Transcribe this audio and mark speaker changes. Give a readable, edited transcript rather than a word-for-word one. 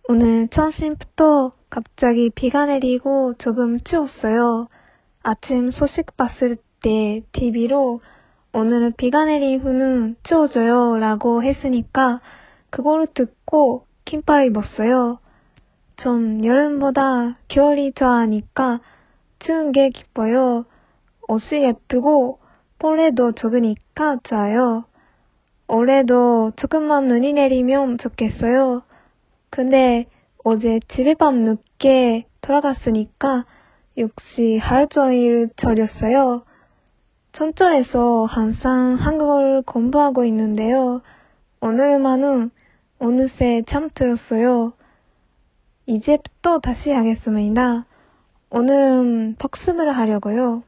Speaker 1: 오늘 점심부터 갑자기 비가 내리고 조금 추웠어요. 아침 소식 봤을 때 TV로 오늘은 비가 내린 후는 추워져요 라고 했으니까 그거를 듣고 긴팔 입었어요. 전 여름보다 겨울이 좋아하니까 추운 게 기뻐요. 옷이 예쁘고 벌레도 적으니까 좋아요. 올해도 조금만 눈이 내리면 좋겠어요. 근데 어제 집에 밤 늦게 돌아갔으니까 역시 하루 종일 졸렸어요. 전철에서 항상 한국어를 공부하고 있는데요. 오늘만은 어느새 잠들었어요. 이제부터 다시 하겠습니다. 오늘은 복습을 하려고요.